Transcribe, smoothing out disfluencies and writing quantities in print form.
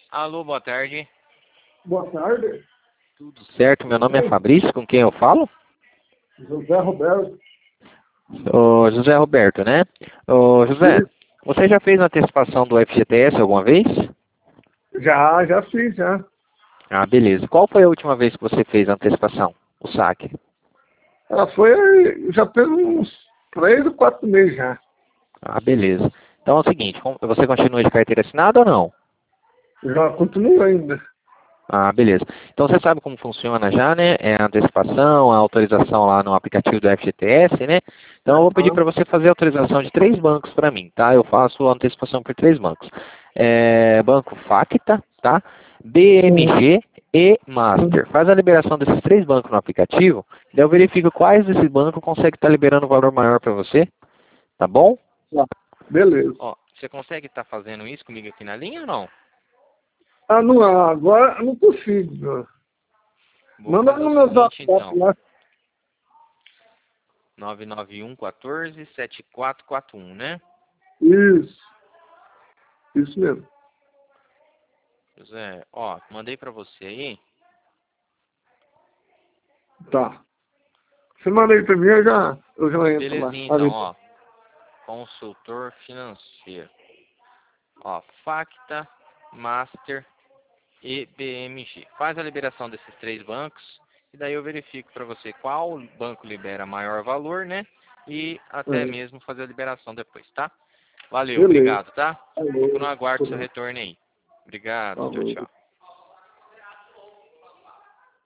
Alô, boa tarde. Boa tarde, Tudo certo? Meu nome é Fabrício, com quem eu falo? José Roberto. Ô, José Roberto, né? Ô, José, você já fez antecipação do FGTS alguma vez? Já fiz, já. Ah, beleza. Qual foi a última vez que você fez a antecipação? O saque? Ela foi, já fez uns 3 ou 4 meses já. Ah, beleza. Então é o seguinte, você continua de carteira assinada ou não? Já continuo ainda. Ah, beleza. Então você sabe como funciona já, né? É a antecipação, a autorização lá no aplicativo do FGTS, né? Então eu vou pedir para você fazer a autorização de 3 bancos para mim, tá? Eu faço a antecipação por 3 bancos. Banco Facta, tá? BMG e Master. Faz a liberação desses 3 bancos no aplicativo, daí eu verifico quais desses bancos conseguem estar liberando um valor maior para você, tá bom? Tá. Beleza. Ó, você consegue estar fazendo isso comigo aqui na linha ou não? Ah, não, agora eu não consigo. Vou Manda fazer no o meu seguinte WhatsApp então. lá. 991 14 7441, né? Isso mesmo. José, ó, mandei pra você aí. Tá. Você manda aí pra mim, eu já entro lá. Belezinha então, ó. Consultor financeiro. Ó, Facta, Master e BMG. Faz a liberação desses 3 bancos e daí eu verifico pra você qual banco libera maior valor, né? E até mesmo fazer a liberação depois, tá? Valeu, Beleza. obrigado, tá? Valeu. Fico no aguardo do seu retorno aí. Obrigado, tchau, Falou. tchau.